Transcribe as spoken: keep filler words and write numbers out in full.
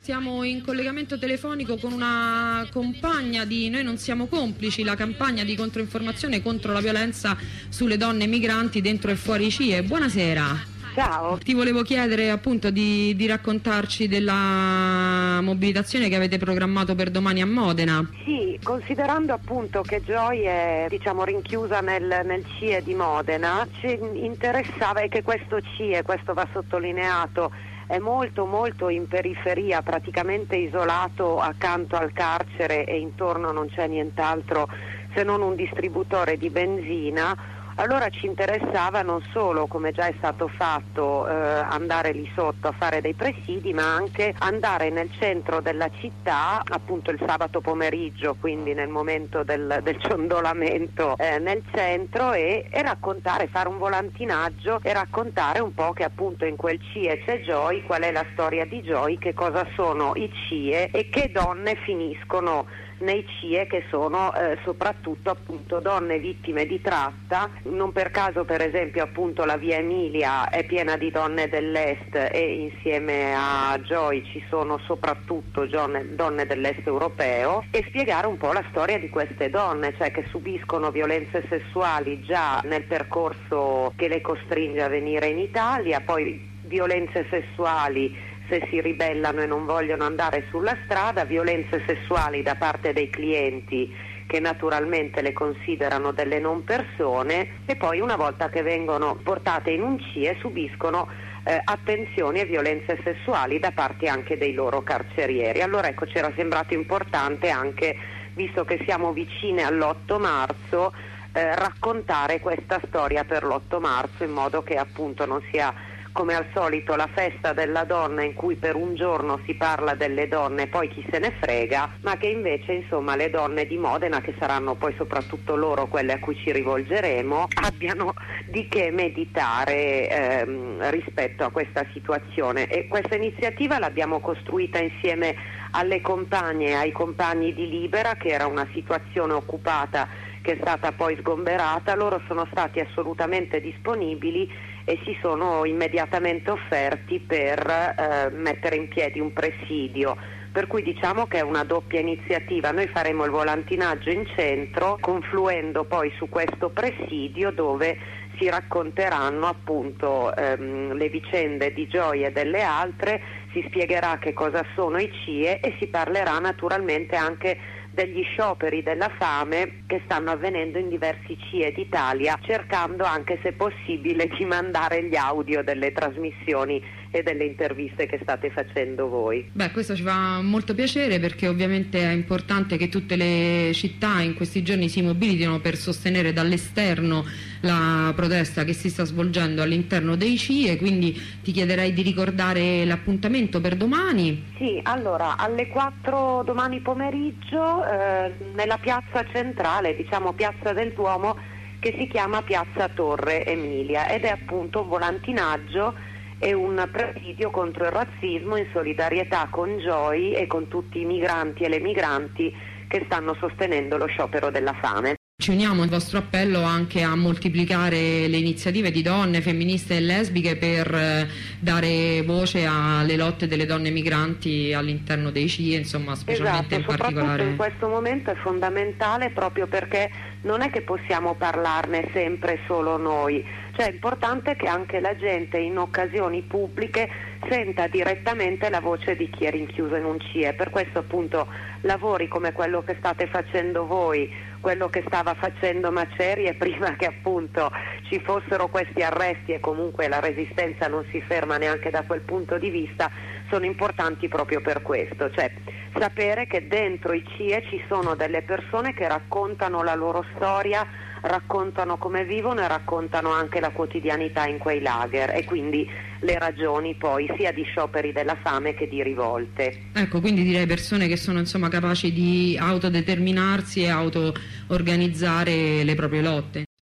Siamo in collegamento telefonico con una compagna di Noi non siamo complici, la campagna di controinformazione contro la violenza sulle donne migranti dentro e fuori C I E. Buonasera. Ciao. Ti volevo chiedere appunto di, di raccontarci della mobilitazione che avete programmato per domani a Modena. Sì, considerando appunto che Joy è diciamo rinchiusa nel, nel C I E di Modena, ci interessava e che questo C I E, questo va sottolineato, è molto molto in periferia, praticamente isolato accanto al carcere e intorno non c'è nient'altro se non un distributore di benzina. Allora ci interessava non solo, come già è stato fatto, eh, andare lì sotto a fare dei presidi, ma anche andare nel centro della città, appunto il sabato pomeriggio, quindi nel momento del, del ciondolamento eh, nel centro e, e raccontare, fare un volantinaggio e raccontare un po' che appunto in quel C I E c'è Joy, qual è la storia di Joy, che cosa sono i C I E e che donne finiscono nei C I E, che sono eh, soprattutto appunto donne vittime di tratta. Non per caso per esempio appunto la via Emilia è piena di donne dell'est e insieme a Joy ci sono soprattutto donne, donne dell'est europeo, e spiegare un po' la storia di queste donne, cioè che subiscono violenze sessuali già nel percorso che le costringe a venire in Italia, poi violenze sessuali se si ribellano e non vogliono andare sulla strada, violenze sessuali da parte dei clienti che naturalmente le considerano delle non persone, e poi una volta che vengono portate in un C I E subiscono eh, attenzioni e violenze sessuali da parte anche dei loro carcerieri. Allora ecco, c'era sembrato importante anche, visto che siamo vicine all'otto marzo, eh, raccontare questa storia per l'otto marzo, in modo che appunto non sia come al solito la festa della donna in cui per un giorno si parla delle donne e poi chi se ne frega, ma che invece insomma le donne di Modena, che saranno poi soprattutto loro quelle a cui ci rivolgeremo, abbiano di che meditare ehm, rispetto a questa situazione. E questa iniziativa l'abbiamo costruita insieme alle compagne e ai compagni di Libera, che era una situazione occupata che è stata poi sgomberata. Loro sono stati assolutamente disponibili e si sono immediatamente offerti per eh, mettere in piedi un presidio, per cui diciamo che è una doppia iniziativa. Noi faremo il volantinaggio in centro, confluendo poi su questo presidio dove si racconteranno appunto ehm, le vicende di Joy e delle altre, si spiegherà che cosa sono i C I E e si parlerà naturalmente anche degli scioperi della fame che stanno avvenendo in diversi C I E d'Italia, cercando anche se possibile di mandare gli audio delle trasmissioni e delle interviste che state facendo voi. Beh, questo ci fa molto piacere, perché ovviamente è importante che tutte le città in questi giorni si mobilitino per sostenere dall'esterno la protesta che si sta svolgendo all'interno dei C I E, quindi ti chiederei di ricordare l'appuntamento per domani. Sì, allora alle quattro domani pomeriggio eh, nella piazza centrale, diciamo piazza del Duomo, che si chiama piazza Torre Emilia, ed è appunto un volantinaggio e un presidio contro il razzismo in solidarietà con Joy e con tutti i migranti e le migranti che stanno sostenendo lo sciopero della fame. Ci uniamo al vostro appello anche a moltiplicare le iniziative di donne, femministe e lesbiche per eh, dare voce alle lotte delle donne migranti all'interno dei C I E, insomma, specialmente esatto, in particolare. Soprattutto in questo momento è fondamentale, proprio perché non è che possiamo parlarne sempre solo noi, cioè è importante che anche la gente in occasioni pubbliche senta direttamente la voce di chi è rinchiuso in un C I E. Per questo appunto lavori come quello che state facendo voi, quello che stava facendo Macerie prima che appunto ci fossero questi arresti, e comunque la resistenza non si ferma neanche da quel punto di vista, sono importanti proprio per questo, cioè sapere che dentro i C I E ci sono delle persone che raccontano la loro storia, raccontano come vivono e raccontano anche la quotidianità in quei lager, e quindi le ragioni poi sia di scioperi della fame che di rivolte. Ecco, quindi direi persone che sono insomma capaci di autodeterminarsi e auto-organizzare le proprie lotte.